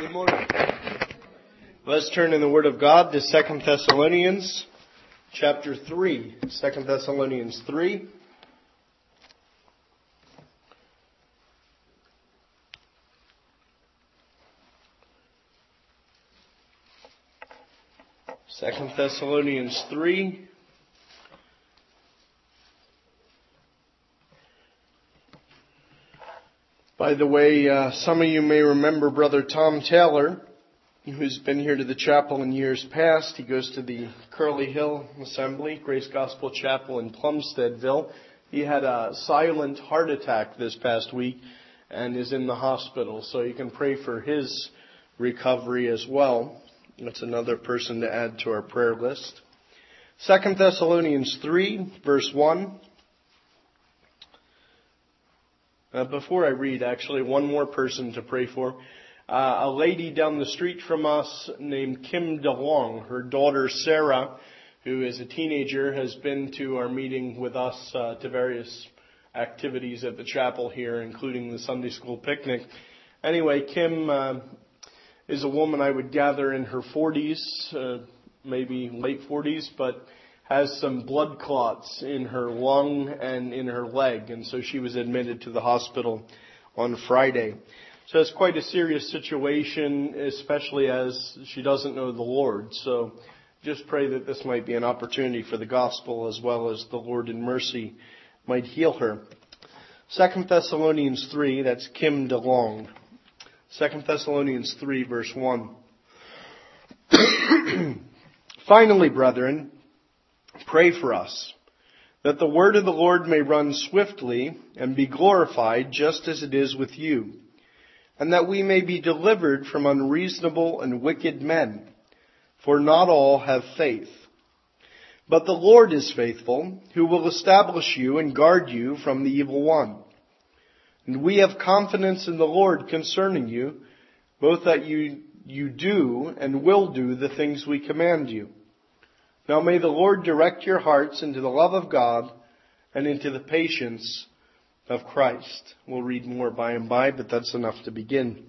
Good morning. Let's turn in the Word of God to 2 Thessalonians chapter 3. 2 Thessalonians 3. Second Thessalonians 3. By the way, some of you may remember Brother Tom Taylor, who's been here to the chapel in years past. He goes to the Curly Hill Assembly, Grace Gospel Chapel in Plumsteadville. He had a silent heart attack this past week and is in the hospital, so you can pray for his recovery as well. That's another person to add to our prayer list. 2 Thessalonians 3, verse 1. Before I read, actually, one more person to pray for. A lady down the street from us named Kim DeLong. Her daughter Sarah, who is a teenager, has been to our meeting with us to various activities at the chapel here, including the Sunday school picnic. Anyway, Kim is a woman I would gather in her 40s, maybe late 40s, but has some blood clots in her lung and in her leg, and so she was admitted to the hospital on Friday. So it's quite a serious situation, especially as she doesn't know the Lord. So just pray that this might be an opportunity for the gospel as well as the Lord in mercy might heal her. 2 Thessalonians 3, that's Kim DeLong. 2 Thessalonians 3, verse 1. Finally, brethren, pray for us, that the word of the Lord may run swiftly and be glorified just as it is with you, and that we may be delivered from unreasonable and wicked men, for not all have faith. But the Lord is faithful, who will establish you and guard you from the evil one. And we have confidence in the Lord concerning you, both that you do and will do the things we command you. Now may the Lord direct your hearts into the love of God and into the patience of Christ. We'll read more by and by, but that's enough to begin.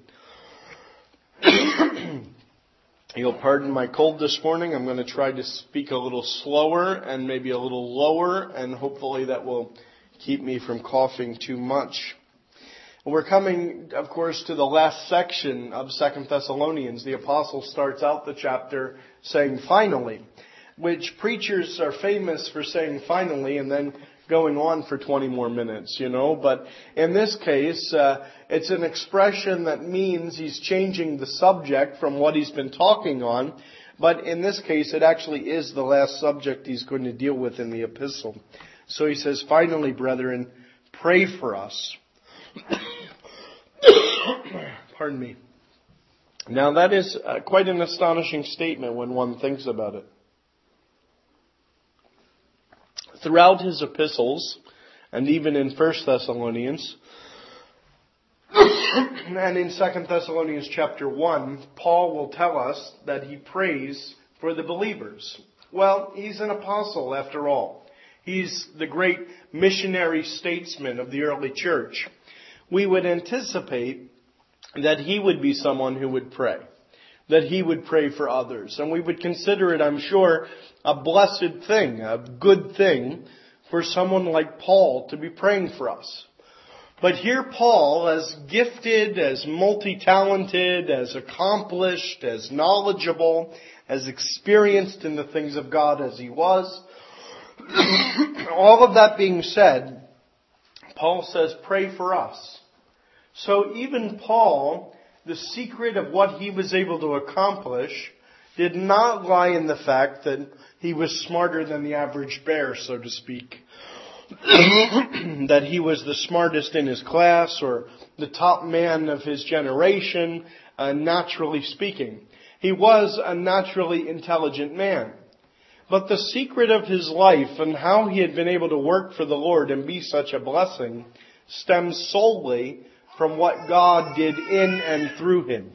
You'll pardon my cold this morning. I'm going to try to speak a little slower and maybe a little lower, and hopefully that will keep me from coughing too much. We're coming, of course, to the last section of 2 Thessalonians. The apostle starts out the chapter saying, finally, which preachers are famous for saying finally and then going on for 20 more minutes, But in this case, it's an expression that means he's changing the subject from what he's been talking on. But in this case, it actually is the last subject he's going to deal with in the epistle. So he says, finally, brethren, pray for us. Pardon me. Now that is quite an astonishing statement when one thinks about it. Throughout his epistles, and even in 1 Thessalonians, and in 2 Thessalonians chapter 1, Paul will tell us that he prays for the believers. Well, he's an apostle after all. He's the great missionary statesman of the early church. We would anticipate that he would be someone who would pray, that he would pray for others. And we would consider it, I'm sure, a blessed thing, a good thing for someone like Paul to be praying for us. But here Paul, as gifted, as multi-talented, as accomplished, as knowledgeable, as experienced in the things of God as he was, all of that being said, Paul says, pray for us. So even Paul, the secret of what he was able to accomplish did not lie in the fact that he was smarter than the average bear, so to speak. That he was the smartest in his class or the top man of his generation, naturally speaking. He was a naturally intelligent man. But the secret of his life and how he had been able to work for the Lord and be such a blessing stems solely from what God did in and through him.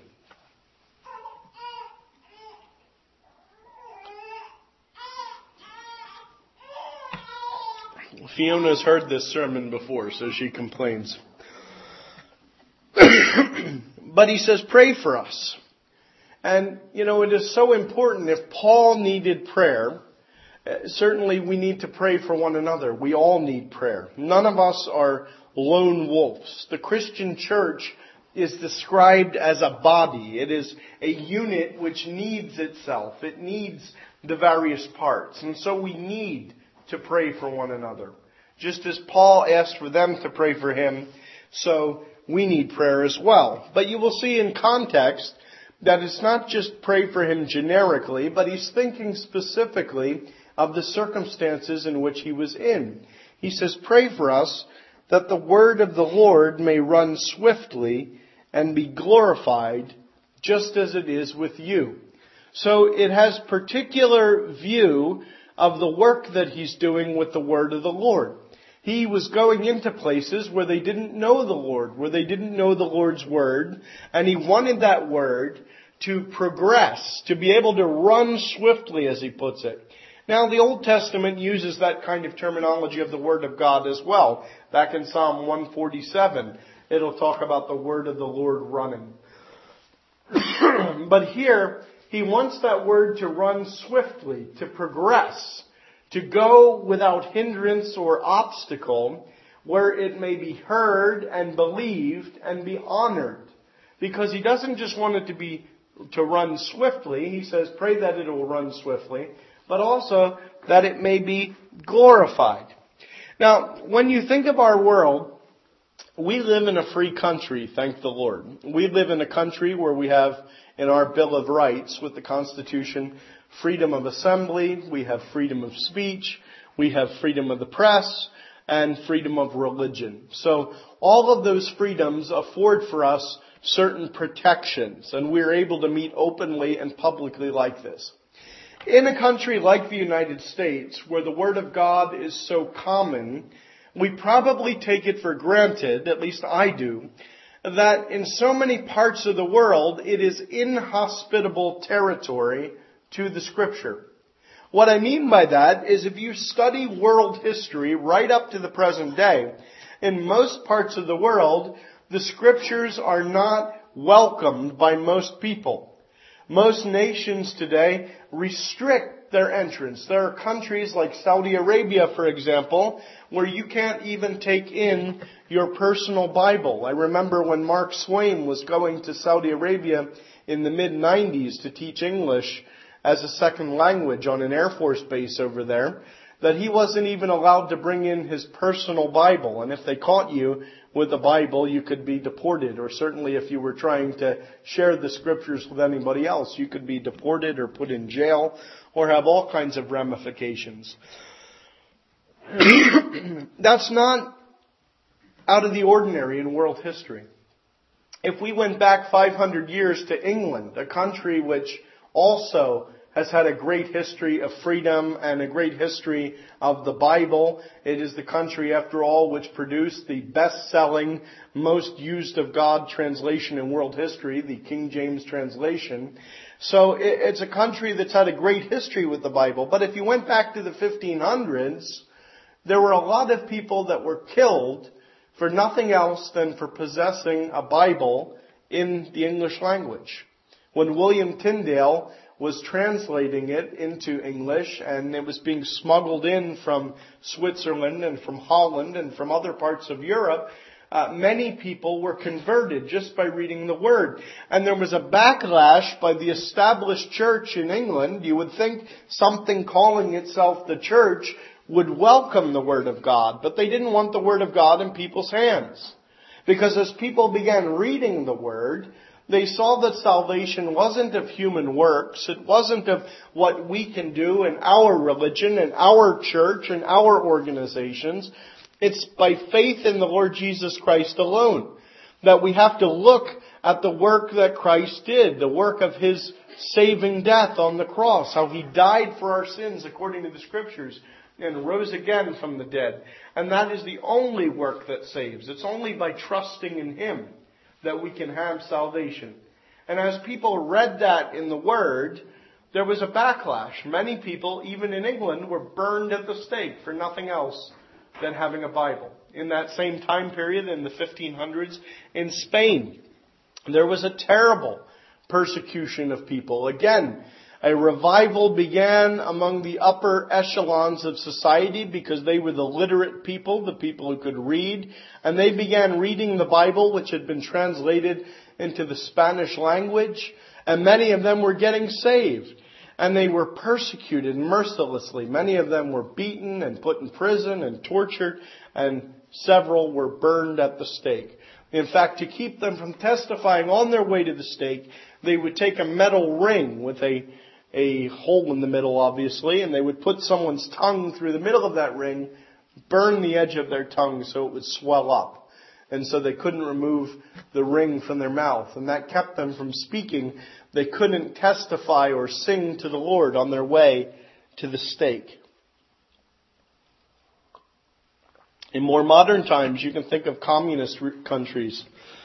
Fiona's heard this sermon before, so she complains. But he says, pray for us. And, it is so important. If Paul needed prayer, certainly we need to pray for one another. We all need prayer. None of us are lone wolves. The Christian church is described as a body. It is a unit which needs itself. It needs the various parts. And so we need to pray for one another. Just as Paul asked for them to pray for him, so we need prayer as well. But you will see in context that it's not just pray for him generically, but he's thinking specifically of the circumstances in which he was in. He says, pray for us that the word of the Lord may run swiftly and be glorified just as it is with you. So it has particular view of the work that he's doing with the word of the Lord. He was going into places where they didn't know the Lord, where they didn't know the Lord's word, and he wanted that word to progress, to be able to run swiftly, as he puts it. Now, the Old Testament uses that kind of terminology of the Word of God as well. Back in Psalm 147, it'll talk about the Word of the Lord running. But here, he wants that Word to run swiftly, to progress, to go without hindrance or obstacle, where it may be heard and believed and be honored. Because he doesn't just want it to run swiftly. He says, pray that it will run swiftly, but also that it may be glorified. Now, when you think of our world, we live in a free country, thank the Lord. We live in a country where we have, in our Bill of Rights with the Constitution, freedom of assembly, we have freedom of speech, we have freedom of the press, and freedom of religion. So all of those freedoms afford for us certain protections, and we're able to meet openly and publicly like this. In a country like the United States, where the Word of God is so common, we probably take it for granted, at least I do, that in so many parts of the world, it is inhospitable territory to the Scripture. What I mean by that is if you study world history right up to the present day, in most parts of the world, the Scriptures are not welcomed by most people. Most nations today restrict their entrance. There are countries like Saudi Arabia, for example, where you can't even take in your personal Bible. I remember when Mark Swain was going to Saudi Arabia in the mid-90s to teach English as a second language on an Air Force base over there, that he wasn't even allowed to bring in his personal Bible. And if they caught you with the Bible, you could be deported. Or certainly if you were trying to share the Scriptures with anybody else, you could be deported or put in jail or have all kinds of ramifications. That's not out of the ordinary in world history. If we went back 500 years to England, a country which also has had a great history of freedom and a great history of the Bible. It is the country, after all, which produced the best-selling, most used of God translation in world history, the King James translation. So it's a country that's had a great history with the Bible. But if you went back to the 1500s, there were a lot of people that were killed for nothing else than for possessing a Bible in the English language. When William Tyndale was translating it into English, and it was being smuggled in from Switzerland and from Holland and from other parts of Europe, many people were converted just by reading the Word. And there was a backlash by the established church in England. You would think something calling itself the church would welcome the Word of God, but they didn't want the Word of God in people's hands. Because as people began reading the Word, they saw that salvation wasn't of human works. It wasn't of what we can do in our religion and our church and our organizations. It's by faith in the Lord Jesus Christ alone. That we have to look at the work that Christ did, the work of His saving death on the cross, how He died for our sins according to the Scriptures and rose again from the dead. And that is the only work that saves. It's only by trusting in Him that we can have salvation. And as people read that in the Word, there was a backlash. Many people, even in England, were burned at the stake for nothing else than having a Bible. In that same time period, in the 1500s, in Spain, there was a terrible persecution of people. Again, a revival began among the upper echelons of society because they were the literate people, the people who could read, and they began reading the Bible, which had been translated into the Spanish language, and many of them were getting saved. And they were persecuted mercilessly. Many of them were beaten and put in prison and tortured, and several were burned at the stake. In fact, to keep them from testifying on their way to the stake, they would take a metal ring with a hole in the middle, obviously, and they would put someone's tongue through the middle of that ring, burn the edge of their tongue so it would swell up. And so they couldn't remove the ring from their mouth. And that kept them from speaking. They couldn't testify or sing to the Lord on their way to the stake. In more modern times, you can think of communist countries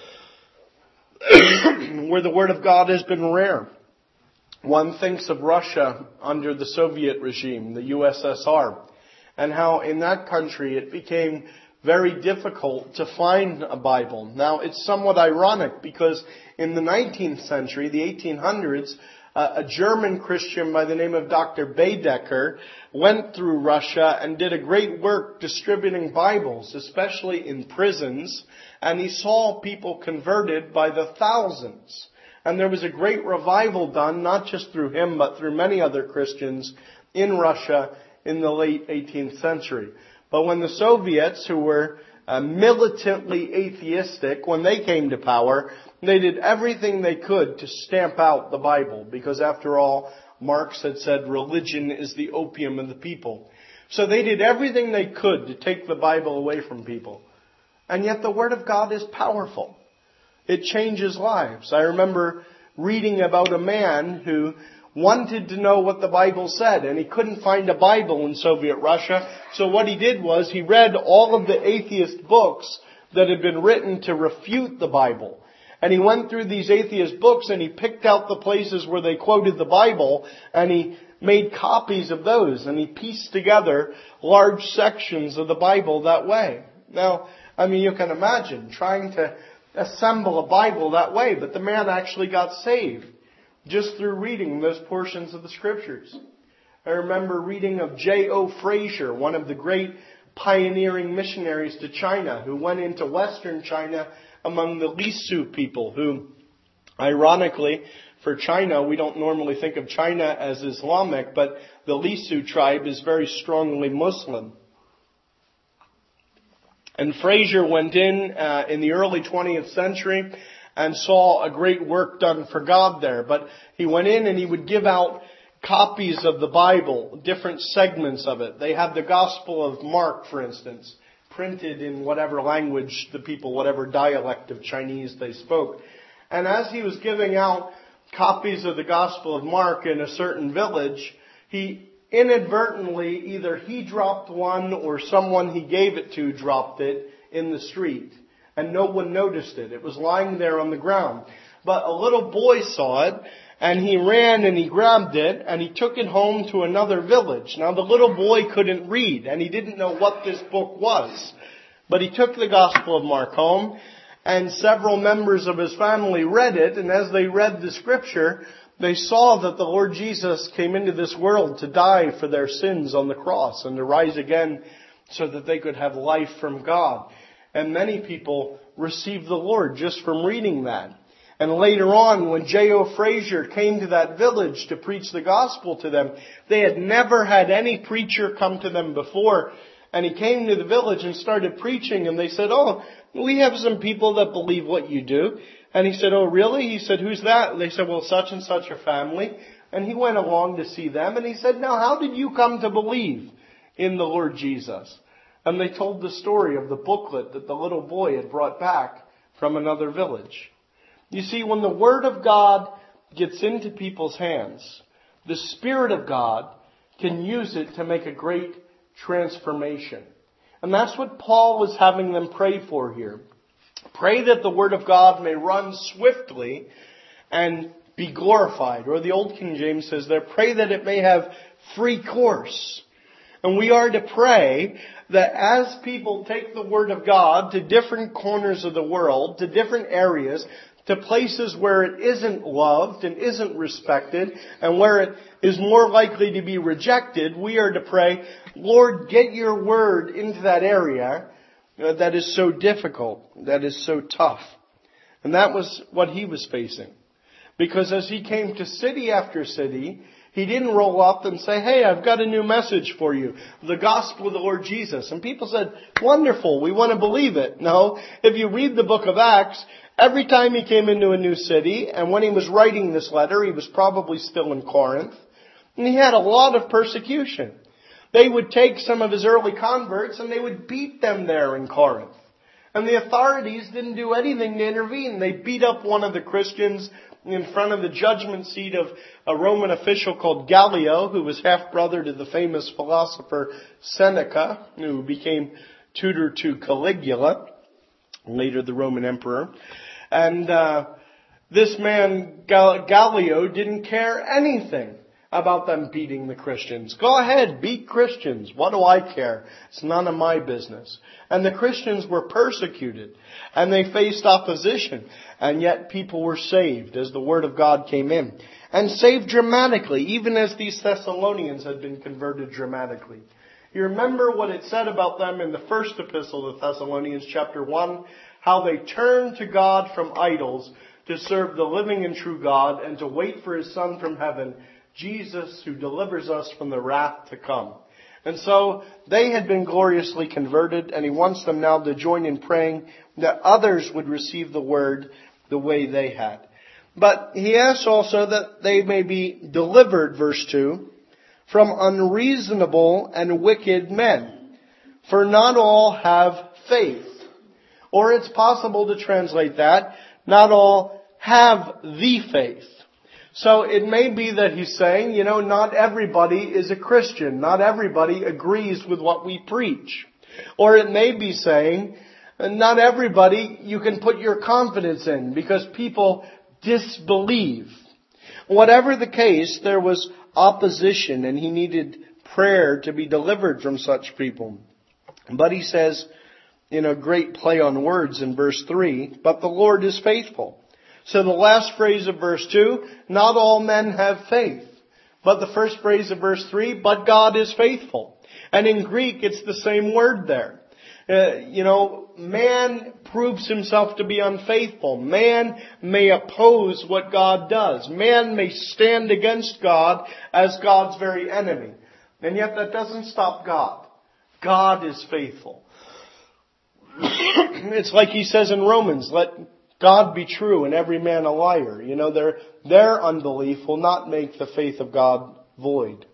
where the Word of God has been rare. One thinks of Russia under the Soviet regime, the USSR, and how in that country it became very difficult to find a Bible. Now, it's somewhat ironic because in the 19th century, the 1800s, a German Christian by the name of Dr. Baedeker went through Russia and did a great work distributing Bibles, especially in prisons, and he saw people converted by the thousands. And there was a great revival done, not just through him, but through many other Christians in Russia in the late 18th century. But when the Soviets, who were militantly atheistic, when they came to power, they did everything they could to stamp out the Bible. Because after all, Marx had said religion is the opium of the people. So they did everything they could to take the Bible away from people. And yet the Word of God is powerful. It changes lives. I remember reading about a man who wanted to know what the Bible said, and he couldn't find a Bible in Soviet Russia. So what he did was he read all of the atheist books that had been written to refute the Bible. And he went through these atheist books and he picked out the places where they quoted the Bible, and he made copies of those, and he pieced together large sections of the Bible that way. Now, you can imagine trying to assemble a Bible that way, but the man actually got saved just through reading those portions of the Scriptures. I remember reading of J.O. Fraser, one of the great pioneering missionaries to China, who went into Western China among the Lisu people, who, ironically, for China, we don't normally think of China as Islamic, but the Lisu tribe is very strongly Muslim. And Fraser went in the early 20th century and saw a great work done for God there. But he went in and he would give out copies of the Bible, different segments of it. They had the Gospel of Mark, for instance, printed in whatever language the people, whatever dialect of Chinese they spoke. And as he was giving out copies of the Gospel of Mark in a certain village, he inadvertently, either he dropped one or someone he gave it to dropped it in the street. And no one noticed it. It was lying there on the ground. But a little boy saw it, and he ran and he grabbed it, and he took it home to another village. Now the little boy couldn't read, and he didn't know what this book was. But he took the Gospel of Mark home, and several members of his family read it, and as they read the Scripture, they saw that the Lord Jesus came into this world to die for their sins on the cross and to rise again so that they could have life from God. And many people received the Lord just from reading that. And later on, when J.O. Fraser came to that village to preach the gospel to them, they had never had any preacher come to them before. And he came to the village and started preaching, and they said, "Oh, we have some people that believe what you do." And he said, "Oh, really?" He said, "Who's that?" They said, "Well, such and such a family." And he went along to see them, and he said, "Now, how did you come to believe in the Lord Jesus?" And they told the story of the booklet that the little boy had brought back from another village. You see, when the Word of God gets into people's hands, the Spirit of God can use it to make a great transformation. And that's what Paul is having them pray for here. Pray that the Word of God may run swiftly and be glorified. Or the Old King James says there, pray that it may have free course. And we are to pray that as people take the Word of God to different corners of the world, to different areas, to places where it isn't loved and isn't respected, and where it is more likely to be rejected, we are to pray, Lord, get your Word into that area that is so difficult, that is so tough. And that was what he was facing. Because as he came to city after city, he didn't roll up and say, hey, I've got a new message for you. The gospel of the Lord Jesus. And people said, wonderful, we want to believe it. No, if you read the book of Acts, every time he came into a new city, and when he was writing this letter, he was probably still in Corinth, and he had a lot of persecution. They would take some of his early converts and they would beat them there in Corinth. And the authorities didn't do anything to intervene. They beat up one of the Christians in front of the judgment seat of a Roman official called Gallio, who was half-brother to the famous philosopher Seneca, who became tutor to Caligula, later the Roman emperor. And this man, Gallio, didn't care anything about them beating the Christians. Go ahead, beat Christians. What do I care? It's none of my business. And the Christians were persecuted, and they faced opposition, and yet people were saved as the Word of God came in. And saved dramatically, even as these Thessalonians had been converted dramatically. You remember what it said about them in the first epistle of Thessalonians, chapter 1, how they turned to God from idols to serve the living and true God and to wait for His Son from heaven, Jesus, who delivers us from the wrath to come. And so they had been gloriously converted, and he wants them now to join in praying that others would receive the word the way they had. But he asks also that they may be delivered, verse 2, from unreasonable and wicked men. For not all have faith. Or it's possible to translate that, not all have the faith. So it may be that he's saying, not everybody is a Christian. Not everybody agrees with what we preach. Or it may be saying, not everybody you can put your confidence in because people disbelieve. Whatever the case, there was opposition and he needed prayer to be delivered from such people. But he says, great play on words in verse 3, but the Lord is faithful. So the last phrase of verse 2, not all men have faith. But the first phrase of verse 3, but God is faithful. And in Greek, it's the same word there. Man proves himself to be unfaithful. Man may oppose what God does. Man may stand against God as God's very enemy. And yet that doesn't stop God. God is faithful. It's like he says in Romans, let God be true and every man a liar. Their unbelief will not make the faith of God void.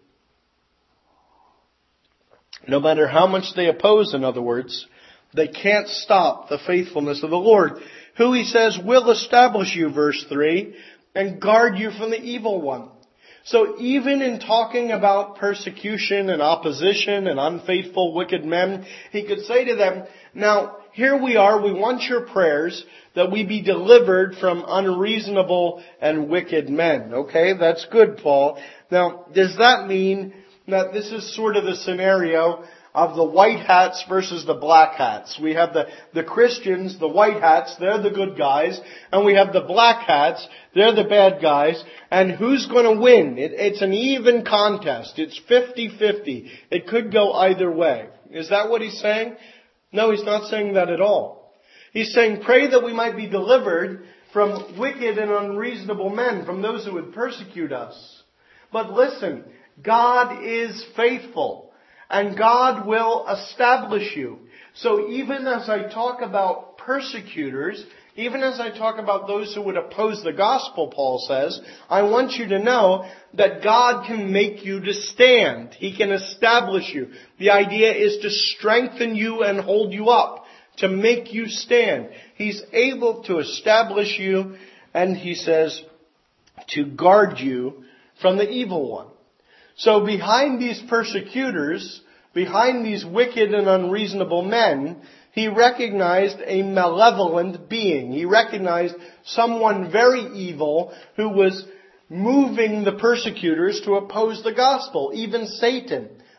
No matter how much they oppose, in other words, they can't stop the faithfulness of the Lord, who he says will establish you, verse 3, and guard you from the evil one. So even in talking about persecution and opposition and unfaithful wicked men, he could say to them, now, here we are, we want your prayers that we be delivered from unreasonable and wicked men. Okay, that's good, Paul. Now, does that mean that this is sort of the scenario of the white hats versus the black hats? We have the Christians, the white hats, they're the good guys, and we have the black hats, they're the bad guys, and who's going to win? It's an even contest. It's 50-50. It could go either way. Is that what he's saying? No, he's not saying that at all. He's saying, pray that we might be delivered from wicked and unreasonable men, from those who would persecute us. But listen, God is faithful, and God will establish you. So even as I talk about persecutors, even as I talk about those who would oppose the gospel, Paul says, I want you to know that God can make you to stand. He can establish you. The idea is to strengthen you and hold you up, to make you stand. He's able to establish you, and he says, to guard you from the evil one. So behind these persecutors, behind these wicked and unreasonable men, he recognized a malevolent being. He recognized someone very evil who was moving the persecutors to oppose the gospel, even Satan.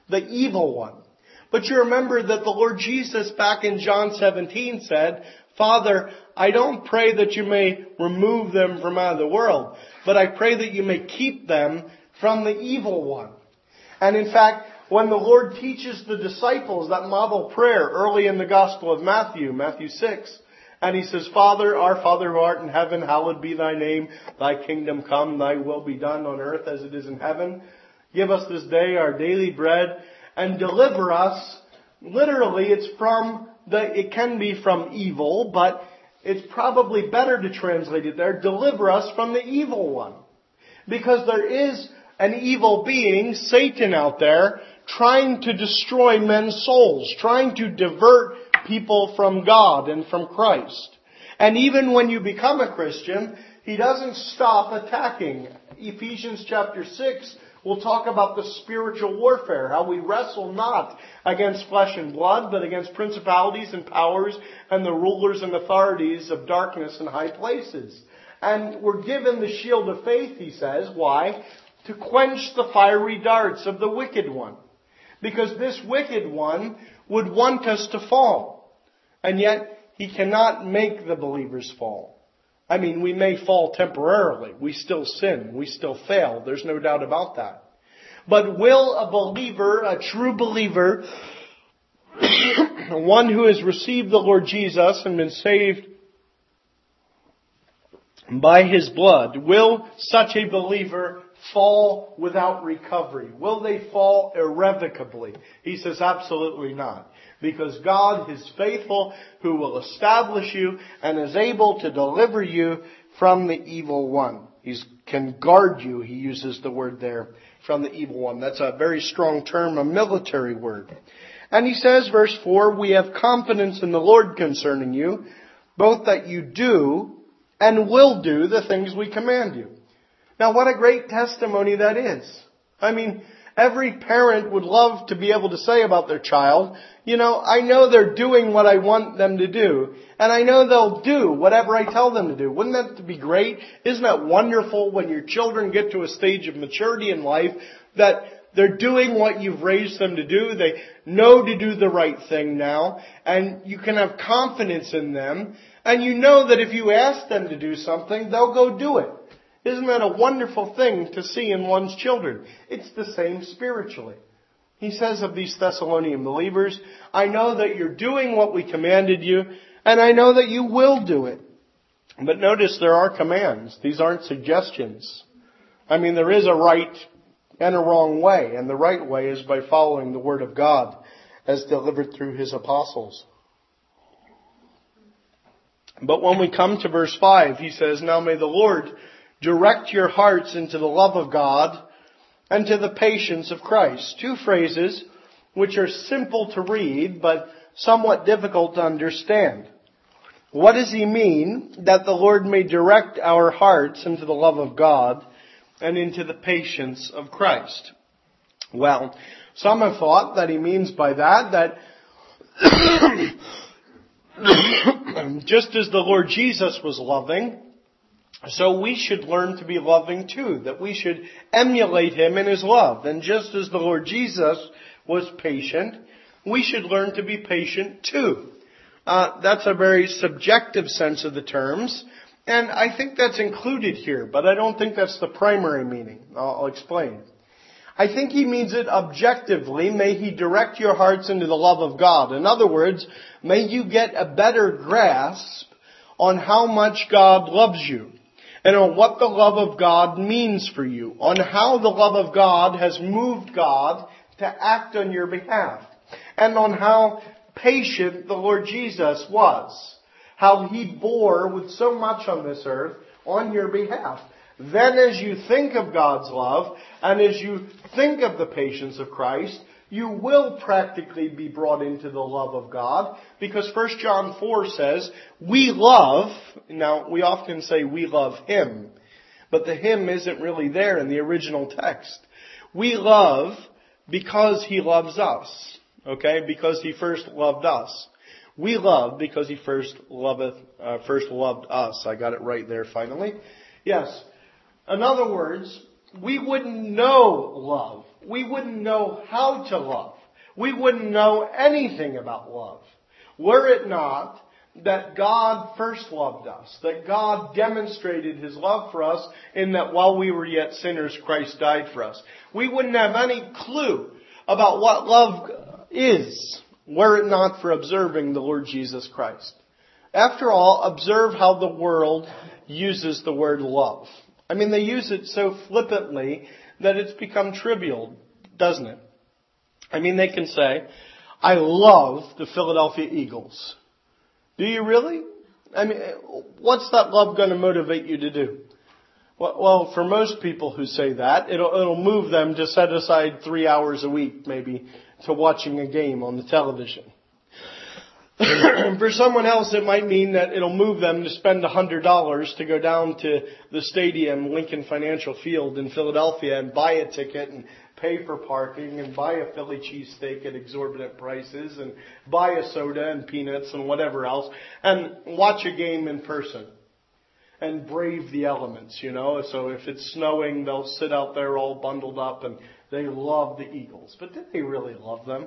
the evil one. But you remember that the Lord Jesus back in John 17 said, Father, I don't pray that you may remove them from out of the world, but I pray that you may keep them from the evil one. And in fact, when the Lord teaches the disciples that model prayer early in the Gospel of Matthew 6, and He says, Father, our Father who art in heaven, hallowed be thy name. Thy kingdom come, thy will be done on earth as it is in heaven. Give us this day our daily bread and deliver us. Literally, it can be from evil, but it's probably better to translate it there. Deliver us from the evil one. Because there is an evil being, Satan, out there, trying to destroy men's souls, trying to divert people from God and from Christ. And even when you become a Christian, he doesn't stop attacking. Ephesians chapter 6 will talk about the spiritual warfare, how we wrestle not against flesh and blood, but against principalities and powers and the rulers and authorities of darkness in high places. And we're given the shield of faith, he says. Why? To quench the fiery darts of the wicked one. Because this wicked one would want us to fall. And yet, he cannot make the believers fall. I mean, we may fall temporarily. We still sin. We still fail. There's no doubt about that. But will a believer, a true believer, one who has received the Lord Jesus and been saved by His blood, will such a believer fall without recovery? Will they fall irrevocably? He says absolutely not. Because God is faithful, who will establish you and is able to deliver you from the evil one. He can guard you, he uses the word there, from the evil one. That's a very strong term, a military word. And he says, verse 4, we have confidence in the Lord concerning you, both that you do and will do the things we command you. Now, what a great testimony that is. I mean, every parent would love to be able to say about their child, I know they're doing what I want them to do, and I know they'll do whatever I tell them to do. Wouldn't that be great? Isn't that wonderful when your children get to a stage of maturity in life that they're doing what you've raised them to do? They know to do the right thing now, and you can have confidence in them, and you know that if you ask them to do something, they'll go do it. Isn't that a wonderful thing to see in one's children? It's the same spiritually. He says of these Thessalonian believers, I know that you're doing what we commanded you, and I know that you will do it. But notice there are commands. These aren't suggestions. I mean, there is a right and a wrong way, and the right way is by following the Word of God as delivered through His apostles. But when we come to verse 5, he says, now may the Lord direct your hearts into the love of God and to the patience of Christ. Two phrases which are simple to read, but somewhat difficult to understand. What does he mean that the Lord may direct our hearts into the love of God and into the patience of Christ? Well, some have thought that he means by that just as the Lord Jesus was loving, so we should learn to be loving too, that we should emulate Him in His love. And just as the Lord Jesus was patient, we should learn to be patient too. That's a very subjective sense of the terms, and I think that's included here, but I don't think that's the primary meaning. I'll explain. I think he means it objectively. May He direct your hearts into the love of God. In other words, may you get a better grasp on how much God loves you, and on what the love of God means for you, on how the love of God has moved God to act on your behalf, and on how patient the Lord Jesus was, how He bore with so much on this earth on your behalf. Then as you think of God's love, and as you think of the patience of Christ, you will practically be brought into the love of God, because 1 John 4 says, we love, now we often say we love Him, but the Him isn't really there in the original text. We love because He loves us, okay, because He first loved us. We love because He first loved us. I got it right there finally. Yes. In other words, we wouldn't know love. We wouldn't know how to love. We wouldn't know anything about love were it not that God first loved us, that God demonstrated His love for us in that while we were yet sinners, Christ died for us. We wouldn't have any clue about what love is were it not for observing the Lord Jesus Christ. After all, observe how the world uses the word love. I mean, they use it so flippantly that it's become trivial, doesn't it? I mean, they can say, I love the Philadelphia Eagles. Do you really? I mean, what's that love going to motivate you to do? Well, for most people who say that, it'll move them to set aside 3 hours a week, maybe, to watching a game on the television. For someone else, it might mean that it'll move them to spend $100 to go down to the stadium, Lincoln Financial Field in Philadelphia, and buy a ticket and pay for parking and buy a Philly cheesesteak at exorbitant prices and buy a soda and peanuts and whatever else and watch a game in person and brave the elements, you know. So if it's snowing, they'll sit out there all bundled up and they love the Eagles. But did they really love them?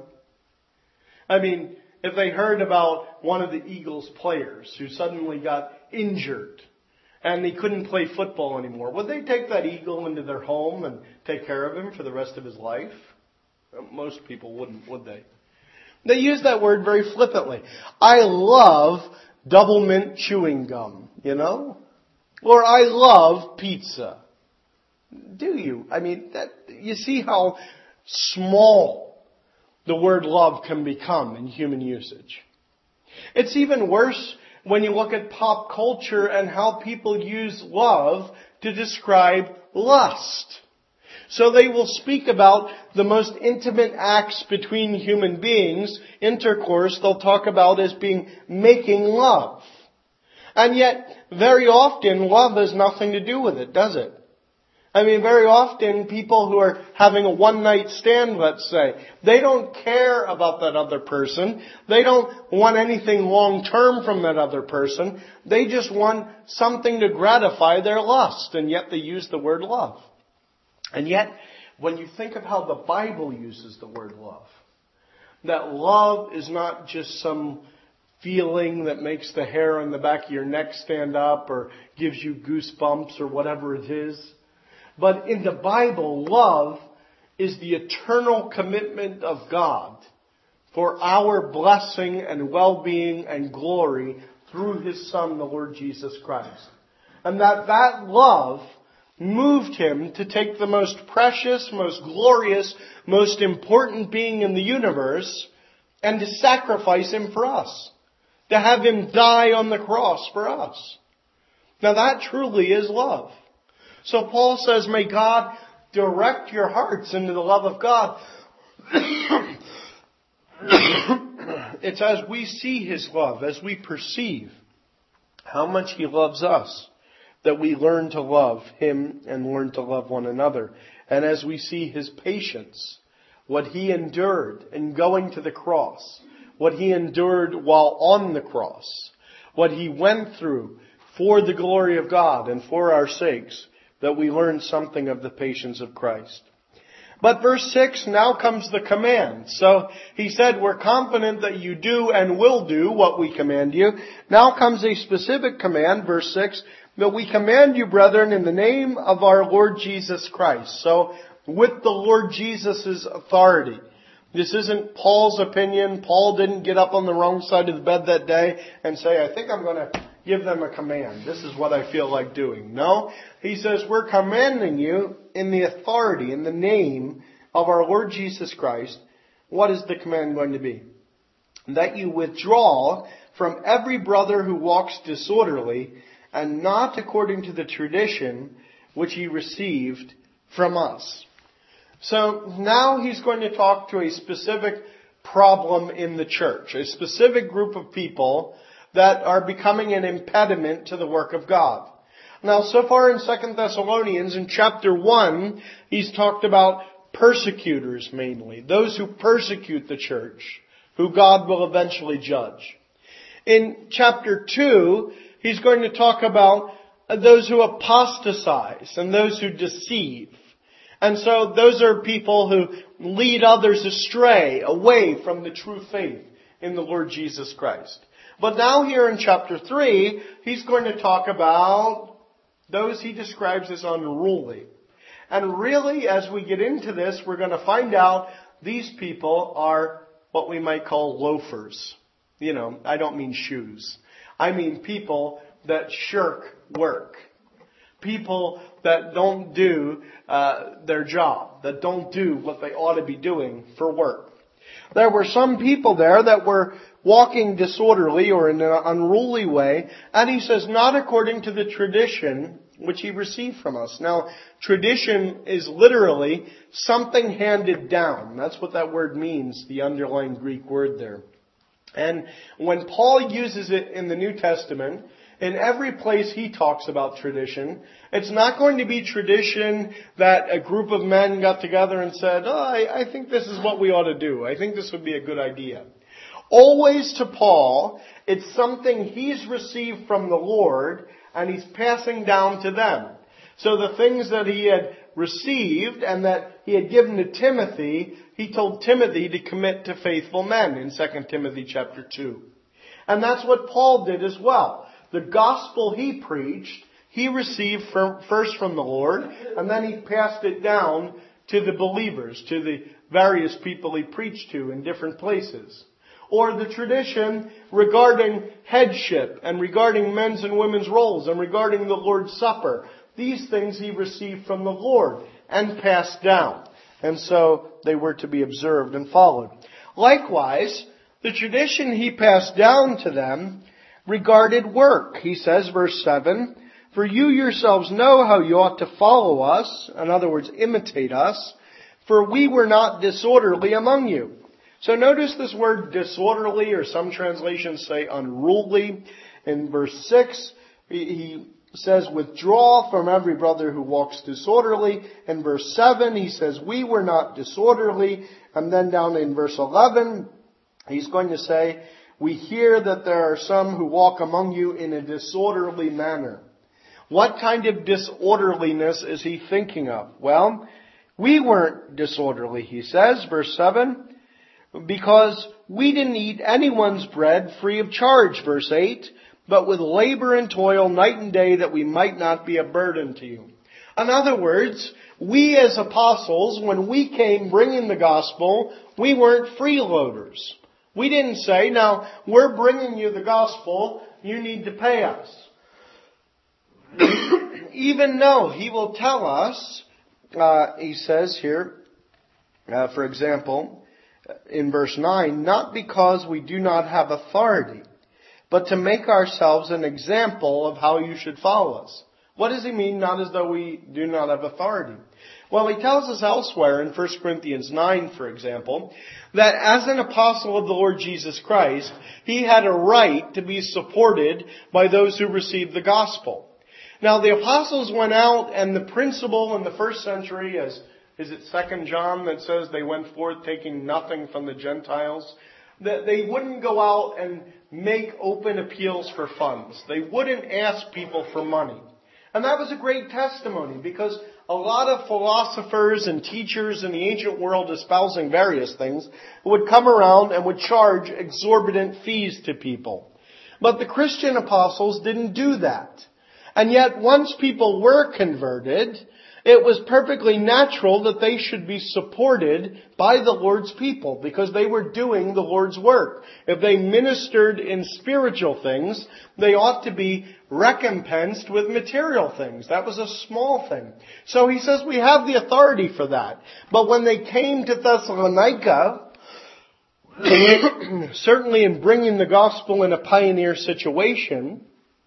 I mean, if they heard about one of the Eagles players who suddenly got injured and he couldn't play football anymore, would they take that eagle into their home and take care of him for the rest of his life? Most people wouldn't, would they? They use that word very flippantly. I love double mint chewing gum, you know? Or I love pizza. Do you? I mean, you see how small the word love can become in human usage. It's even worse when you look at pop culture and how people use love to describe lust. So they will speak about the most intimate acts between human beings, intercourse, they'll talk about as being making love. And yet, very often, love has nothing to do with it, does it? I mean, very often, people who are having a one-night stand, let's say, they don't care about that other person. They don't want anything long-term from that other person. They just want something to gratify their lust, and yet they use the word love. And yet, when you think of how the Bible uses the word love, that love is not just some feeling that makes the hair on the back of your neck stand up or gives you goosebumps or whatever it is. But in the Bible, love is the eternal commitment of God for our blessing and well-being and glory through His Son, the Lord Jesus Christ. And that love moved Him to take the most precious, most glorious, most important being in the universe and to sacrifice Him for us. To have Him die on the cross for us. Now that truly is love. So Paul says, may God direct your hearts into the love of God. It's as we see His love, as we perceive how much He loves us, that we learn to love Him and learn to love one another. And as we see His patience, what He endured in going to the cross, what He endured while on the cross, what He went through for the glory of God and for our sakes, that we learn something of the patience of Christ. But verse 6, now comes the command. So he said, we're confident that you do and will do what we command you. Now comes a specific command, verse 6, that we command you, brethren, in the name of our Lord Jesus Christ. So with the Lord Jesus' authority. This isn't Paul's opinion. Paul didn't get up on the wrong side of the bed that day and say, I think I'm going to give them a command. This is what I feel like doing. No, he says, we're commanding you in the authority, in the name of our Lord Jesus Christ. What is the command going to be? That you withdraw from every brother who walks disorderly and not according to the tradition which he received from us. So now he's going to talk to a specific problem in the church, a specific group of people that are becoming an impediment to the work of God. Now, so far in 2 Thessalonians, in chapter 1, he's talked about persecutors mainly, those who persecute the church, who God will eventually judge. In chapter 2, he's going to talk about those who apostatize and those who deceive. And so those are people who lead others astray, away from the true faith in the Lord Jesus Christ. But now here in chapter 3, he's going to talk about those he describes as unruly. And really, as we get into this, we're going to find out these people are what we might call loafers. You know, I don't mean shoes. I mean people that shirk work. People that don't do their job, that don't do what they ought to be doing for work. There were some people there that were walking disorderly or in an unruly way, and he says, not according to the tradition which he received from us. Now, tradition is literally something handed down. That's what that word means, the underlying Greek word there. And when Paul uses it in the New Testament, in every place he talks about tradition, it's not going to be tradition that a group of men got together and said, I think this is what we ought to do. I think this would be a good idea. Always to Paul, it's something he's received from the Lord and he's passing down to them. So the things that he had received and that he had given to Timothy, he told Timothy to commit to faithful men in 2 Timothy chapter 2. And that's what Paul did as well. The gospel he preached, he received first from the Lord, and then he passed it down to the believers, to the various people he preached to in different places. Or the tradition regarding headship and regarding men's and women's roles and regarding the Lord's Supper. These things he received from the Lord and passed down. And so they were to be observed and followed. Likewise, the tradition he passed down to them regarded work. He says, verse 7, for you yourselves know how you ought to follow us, in other words, imitate us, for we were not disorderly among you. So notice this word disorderly, or some translations say unruly. In verse 6, he says, withdraw from every brother who walks disorderly. In verse 7, he says, we were not disorderly. And then down in verse 11, he's going to say, we hear that there are some who walk among you in a disorderly manner. What kind of disorderliness is he thinking of? Well, we weren't disorderly, he says, verse 7, because we didn't eat anyone's bread free of charge, verse 8, but with labor and toil night and day that we might not be a burden to you. In other words, we as apostles, when we came bringing the gospel, we weren't freeloaders. We didn't say, now, we're bringing you the gospel, you need to pay us. Even though he will tell us, he says here, for example, in verse 9, not because we do not have authority, but to make ourselves an example of how you should follow us. What does he mean, not as though we do not have authority? Well, he tells us elsewhere in 1 Corinthians 9, for example, that as an apostle of the Lord Jesus Christ, he had a right to be supported by those who received the gospel. Now, the apostles went out, and the principle in the first century, is it 2 John that says they went forth taking nothing from the Gentiles? That they wouldn't go out and make open appeals for funds. They wouldn't ask people for money. And that was a great testimony, because a lot of philosophers and teachers in the ancient world espousing various things would come around and would charge exorbitant fees to people. But the Christian apostles didn't do that. And yet, once people were converted, it was perfectly natural that they should be supported by the Lord's people, because they were doing the Lord's work. If they ministered in spiritual things, they ought to be recompensed with material things. That was a small thing. So he says we have the authority for that. But when they came to Thessalonica, certainly in bringing the gospel in a pioneer situation,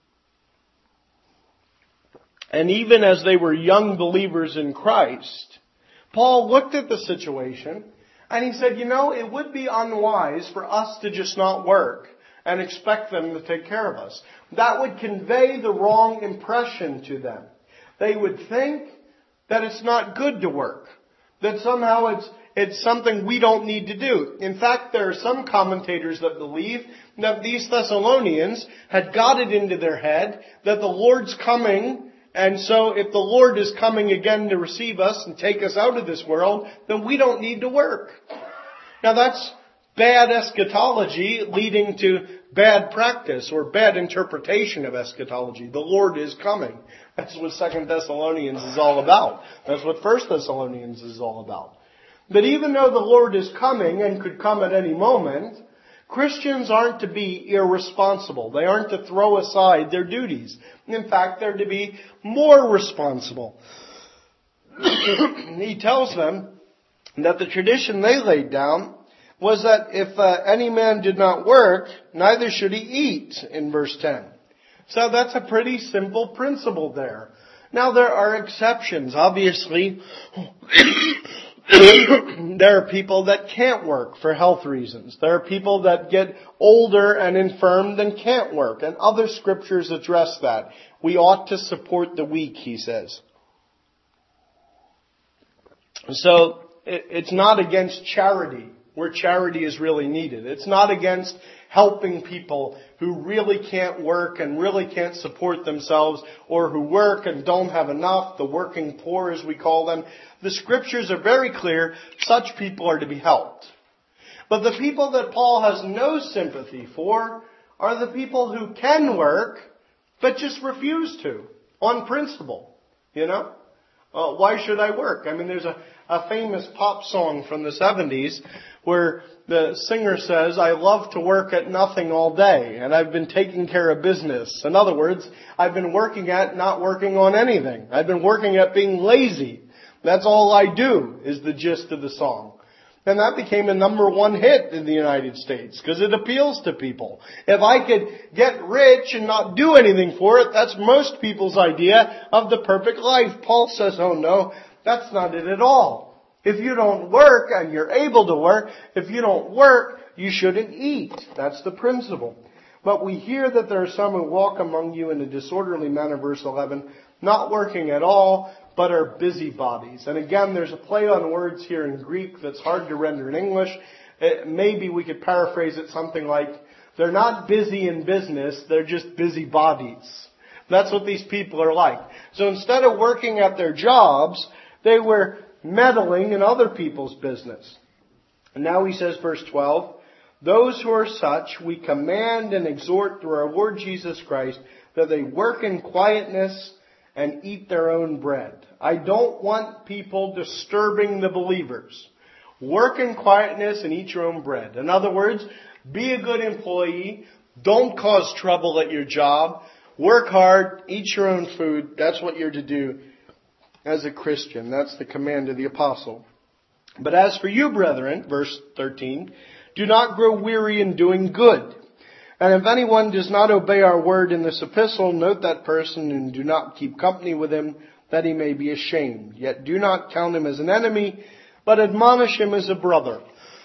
and even as they were young believers in Christ, Paul looked at the situation and he said, it would be unwise for us to just not work and expect them to take care of us. That would convey the wrong impression to them. They would think that it's not good to work, that somehow it's something we don't need to do. In fact, there are some commentators that believe that these Thessalonians had got it into their head that the Lord's coming And so if the Lord is coming again to receive us and take us out of this world, then we don't need to work. Now that's bad eschatology leading to bad practice or bad interpretation of eschatology. The Lord is coming. That's what 2 Thessalonians is all about. That's what 1 Thessalonians is all about. But even though the Lord is coming and could come at any moment, Christians aren't to be irresponsible. They aren't to throw aside their duties. In fact, they're to be more responsible. He tells them that the tradition they laid down was that if any man did not work, neither should he eat, in verse 10. So that's a pretty simple principle there. Now there are exceptions. Obviously, there are people that can't work for health reasons. There are people that get older and infirmed and can't work. And other scriptures address that. We ought to support the weak, he says. So it's not against charity, where charity is really needed. It's not against helping people who really can't work and really can't support themselves, or who work and don't have enough, the working poor as we call them. The scriptures are very clear. Such people are to be helped. But the people that Paul has no sympathy for are the people who can work but just refuse to, on principle. You know? Why should I work? I mean, there's a famous pop song from the 70s where the singer says, I love to work at nothing all day, and I've been taking care of business. In other words, I've been working at not working on anything. I've been working at being lazy. That's all I do, is the gist of the song. And that became a #1 hit in the United States because it appeals to people. If I could get rich and not do anything for it, that's most people's idea of the perfect life. Paul says, oh no, that's not it at all. If you don't work and you're able to work, if you don't work, you shouldn't eat. That's the principle. But we hear that there are some who walk among you in a disorderly manner, verse 11, not working at all, but are busybodies. And again, there's a play on words here in Greek that's hard to render in English. Maybe we could paraphrase it something like, they're not busy in business, they're just busybodies. That's what these people are like. So instead of working at their jobs, they were meddling in other people's business. And now he says, verse 12, those who are such, we command and exhort through our Lord Jesus Christ that they work in quietness and eat their own bread. I don't want people disturbing the believers. Work in quietness and eat your own bread. In other words, be a good employee. Don't cause trouble at your job. Work hard. Eat your own food. That's what you're to do as a Christian. That's the command of the apostle. But as for you, brethren, verse 13, do not grow weary in doing good. And if anyone does not obey our word in this epistle, note that person and do not keep company with him, that he may be ashamed. Yet do not count him as an enemy, but admonish him as a brother.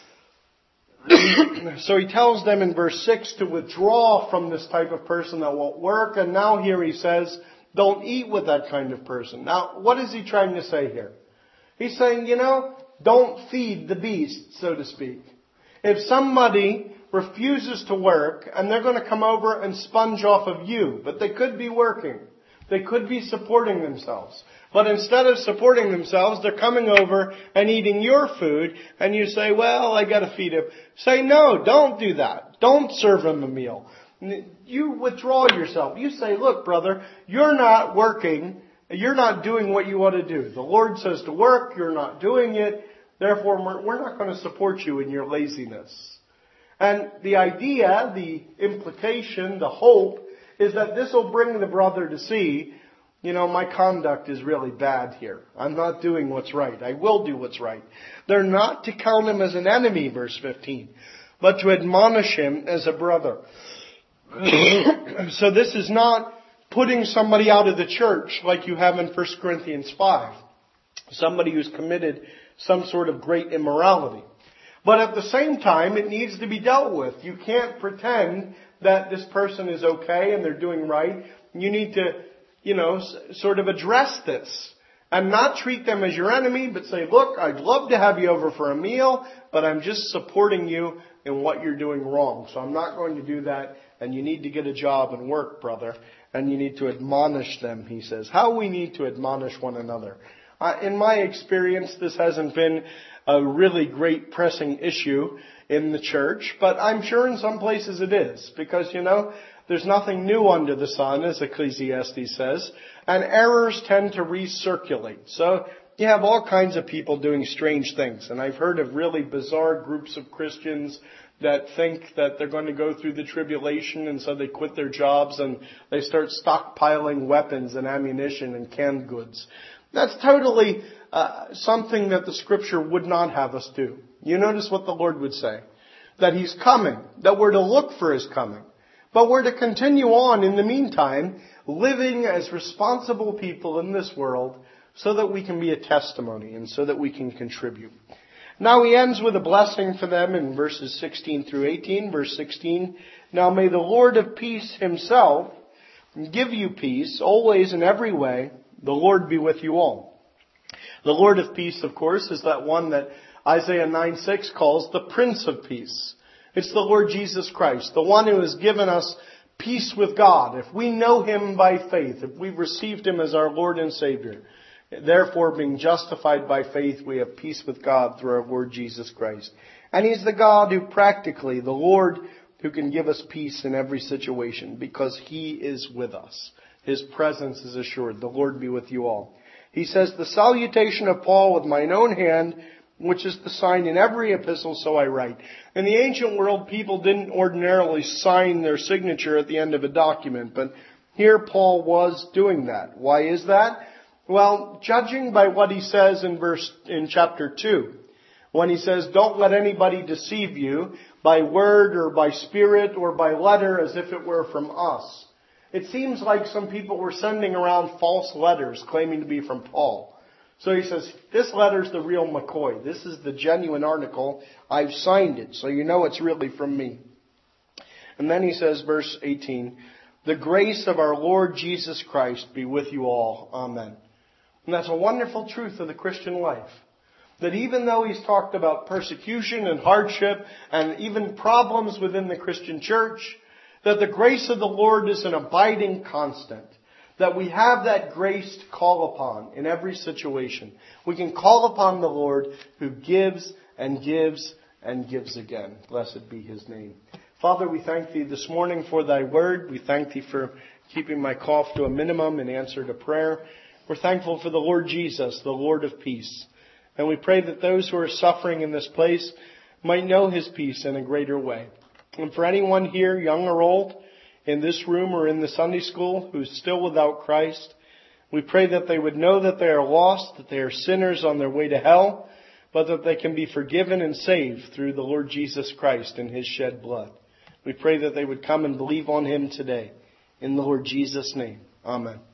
So he tells them in verse 6 to withdraw from this type of person that won't work. And now here he says, don't eat with that kind of person. Now, what is he trying to say here? He's saying, don't feed the beast, so to speak. If somebody refuses to work and they're going to come over and sponge off of you, but they could be working. They could be supporting themselves. But instead of supporting themselves, they're coming over and eating your food, and you say, well, I got to feed him. Say, no, don't do that. Don't serve him a meal. You withdraw yourself. You say, look, brother, you're not working. You're not doing what you ought to do. The Lord says to work. You're not doing it. Therefore, we're not going to support you in your laziness. And the idea, the implication, the hope is that this will bring the brother to see, my conduct is really bad here. I'm not doing what's right. I will do what's right. They're not to count him as an enemy, verse 15, but to admonish him as a brother. So this is not putting somebody out of the church like you have in 1 Corinthians 5. Somebody who's committed some sort of great immorality. But at the same time, it needs to be dealt with. You can't pretend that this person is okay and they're doing right. You need to, sort of address this and not treat them as your enemy, but say, look, I'd love to have you over for a meal, but I'm just supporting you in what you're doing wrong. So I'm not going to do that, and you need to get a job and work, brother. and you need to admonish them, he says. How we need to admonish one another. In my experience, this hasn't been a really great pressing issue in the church, but I'm sure in some places it is, because, there's nothing new under the sun, as Ecclesiastes says, and errors tend to recirculate. So you have all kinds of people doing strange things, and I've heard of really bizarre groups of Christians that think that they're going to go through the tribulation, and so they quit their jobs and they start stockpiling weapons and ammunition and canned goods. That's totally something that the Scripture would not have us do. You notice what the Lord would say. That He's coming. That we're to look for His coming. But we're to continue on in the meantime, living as responsible people in this world so that we can be a testimony and so that we can contribute. Now he ends with a blessing for them in verses 16 through 18. Verse 16, now may the Lord of peace Himself give you peace always in every way. The Lord be with you all. The Lord of peace, of course, is that one that Isaiah 9:6 calls the Prince of Peace. It's the Lord Jesus Christ, the one who has given us peace with God. If we know Him by faith, if we've received Him as our Lord and Savior, therefore being justified by faith, we have peace with God through our Lord Jesus Christ. And He's the God who practically, the Lord who can give us peace in every situation because He is with us. His presence is assured. The Lord be with you all. He says, the salutation of Paul with mine own hand, which is the sign in every epistle, so I write. In the ancient world, people didn't ordinarily sign their signature at the end of a document, but here Paul was doing that. Why is that? Well, judging by what he says in chapter 2, when he says, don't let anybody deceive you by word or by spirit or by letter as if it were from us. It seems like some people were sending around false letters claiming to be from Paul. So he says, this letter's the real McCoy. This is the genuine article. I've signed it, so you know it's really from me. And then he says, verse 18, the grace of our Lord Jesus Christ be with you all. Amen. And that's a wonderful truth of the Christian life. That even though he's talked about persecution and hardship and even problems within the Christian church, that the grace of the Lord is an abiding constant. That we have that grace to call upon in every situation. We can call upon the Lord who gives and gives and gives again. Blessed be His name. Father, we thank Thee this morning for Thy word. We thank Thee for keeping my cough to a minimum in answer to prayer. We're thankful for the Lord Jesus, the Lord of peace. And we pray that those who are suffering in this place might know His peace in a greater way. And for anyone here, young or old, in this room or in the Sunday school, who's still without Christ, we pray that they would know that they are lost, that they are sinners on their way to hell, but that they can be forgiven and saved through the Lord Jesus Christ and His shed blood. We pray that they would come and believe on Him today. In the Lord Jesus' name. Amen.